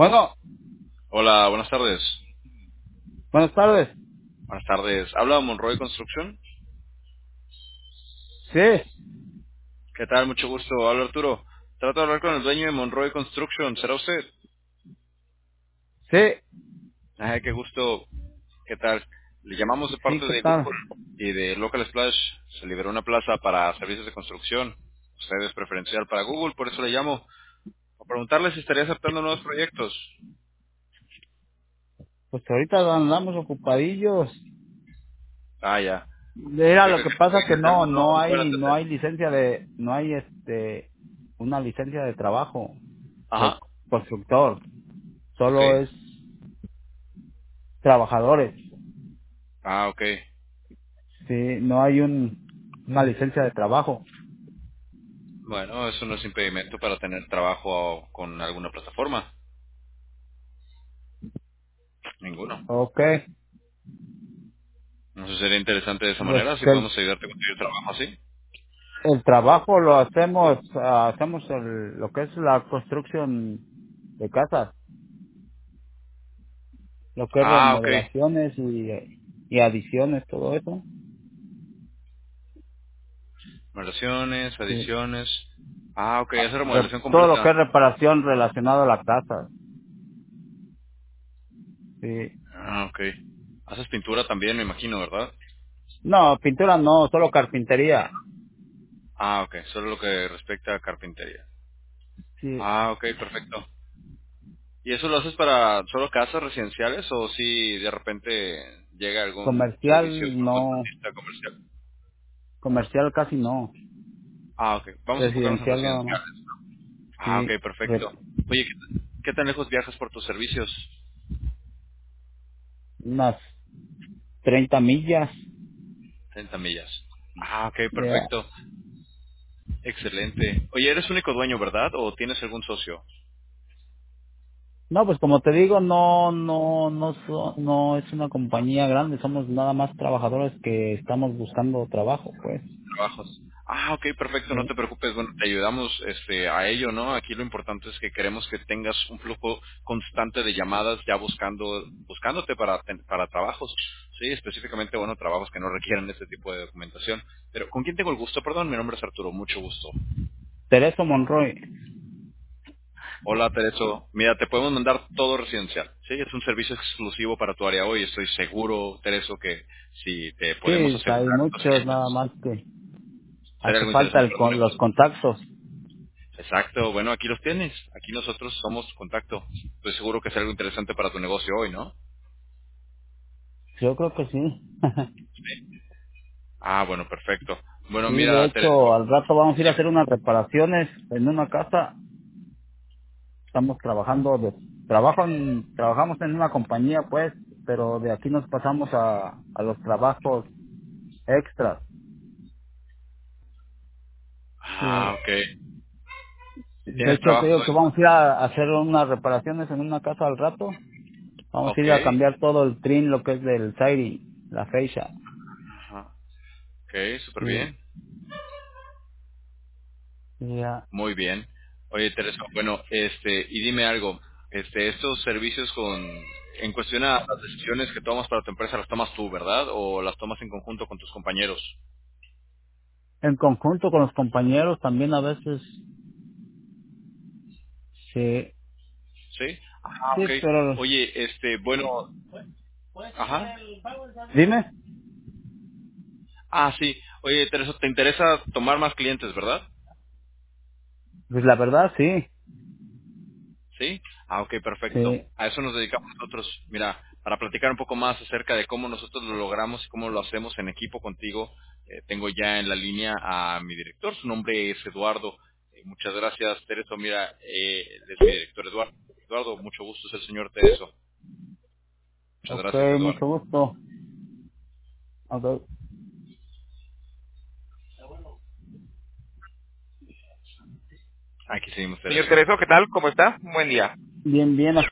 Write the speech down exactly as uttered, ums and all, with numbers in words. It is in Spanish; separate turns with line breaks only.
Bueno,
Hola, buenas tardes.
buenas tardes.
Buenas tardes. Habla Monroy Construction.
Sí,
¿Qué tal? Mucho gusto. Habla Arturo. Trato de hablar con el dueño de Monroy Construction. ¿Será usted?
sí,
Ajá, qué gusto. ¿Qué tal? Le llamamos de
sí,
parte
¿qué
de
tal?
Google y de Local Splash. Se liberó una plaza para servicios de construcción. Usted es preferencial para Google, por eso le llamo. A preguntarle si estaría aceptando nuevos proyectos.
Pues ahorita andamos ocupadillos.
Ah, ya.
Mira,
¿Qué,
lo
qué,
que
qué
pasa que no,
tenemos? No,
no
no pueden
hay, no
atender.
hay licencia de, no hay este, una licencia de trabajo de
Ajá.
constructor.
Ok.
Solo es trabajadores.
Ah, ok.
Sí, no hay un, una licencia de trabajo.
Bueno, eso no es impedimento para tener trabajo con alguna plataforma. Ninguno.
Okay.
No sé, sería interesante de esa
Pues
manera, si
el,
podemos ayudarte a conseguir trabajo así.
el trabajo lo hacemos, ah, hacemos el, lo que es la construcción de casas. Lo que es
Ah, ok.
remodelaciones y, y adiciones, todo eso.
Remodelaciones,
Sí.
adiciones. Ah, ok, hace
Re-
remodelación
todo lo que es
completa.
reparación relacionado a la casa. Sí.
Ah, ok. Haces pintura también, me imagino, ¿verdad?
No, pintura no, solo carpintería.
Ah, ok, solo lo que respecta a carpintería.
Sí.
Ah, ok, perfecto. ¿Y eso lo haces para solo casas residenciales o si de repente llega algún servicio
Comercial no,
contratista comercial?
comercial casi no.
Ah, ok, vamos a enfocarnos en
Residencial nada más.
residenciales. Ah, ok,
Sí. Re-
perfecto. Oye, ¿qué, qué tan lejos viajas por tus servicios?
unas treinta millas.
treinta millas. Ah, ok,
Ya.
perfecto. Excelente. Oye, eres único dueño, ¿verdad? ¿O tienes algún socio?
No, pues como te digo, no, no, no, so- no es una compañía grande, somos nada más trabajadores que estamos buscando trabajo, pues.
Trabajos. Ah, ok, perfecto, no
Sí.
te preocupes. Bueno, te ayudamos este, a ello, ¿no? Aquí lo importante es que queremos que tengas un flujo constante de llamadas ya buscando, buscándote para, ten- para trabajos. Sí, específicamente, bueno, trabajos que no requieren este tipo de documentación. Pero, ¿con quién tengo el gusto? Perdón, mi nombre es Arturo, mucho gusto.
Tereso Monroy.
Hola, Tereso. Mira, te podemos mandar todo residencial. Sí, es un servicio exclusivo para tu área hoy. Estoy seguro, Tereso, que si te
Sí,
podemos
hay
asegurar
muchos, nada
cosillas,
más que
sería
hace
algo
falta
interesante
el,
para tu
con los
negocio.
contactos.
Exacto. Bueno, aquí los tienes. Aquí nosotros somos contacto. Estoy seguro que es algo interesante para tu negocio hoy, ¿no?
Yo creo que sí.
Ah, bueno, perfecto. Bueno,
Sí, de
mira,
hecho,
Tereso.
al rato vamos a ir a hacer unas reparaciones en una casa. Estamos trabajando de, trabajo en, trabajamos en una compañía, pues, pero de aquí nos pasamos a, a los trabajos extras.
Ah,
Sí.
ok.
De
¿Tienes
hecho, te
trabajos
digo que
hoy?
vamos a ir a hacer unas reparaciones en una casa al rato. Vamos a
Ok.
ir a cambiar todo el trim, lo que es del siding, la fecha.
Ajá. Ok, súper
Sí,
bien.
ya.
Muy bien. Oye, Teresa, bueno, este, y dime algo, este, estos servicios con, en cuestión a las decisiones que tomas para tu empresa, las tomas tú, ¿verdad? ¿O las tomas en conjunto con tus compañeros?
En conjunto con los compañeros también a veces, sí,
¿Sí? Ah,
sí,
ok.
pero,
Oye, este, bueno, ajá.
dime,
Ah, sí. Oye, Teresa, ¿te interesa tomar más clientes, verdad?
pues la verdad sí,
¿Sí? Ah, ok, perfecto.
sí,
A eso nos dedicamos nosotros. Mira, para platicar un poco más acerca de cómo nosotros lo logramos y cómo lo hacemos en equipo contigo, eh, tengo ya en la línea a mi director. Su nombre es Eduardo. Eh, muchas gracias, Tereso. Mira, eh, él es mi director, Eduardo. Eduardo, mucho gusto, es el señor Tereso. Muchas
ok,
gracias, Eduardo.
mucho gusto, ok,
Aquí seguimos,
Señor
Tereso.
Tereso, ¿qué tal? ¿Cómo está? Un buen día.
bien, bien,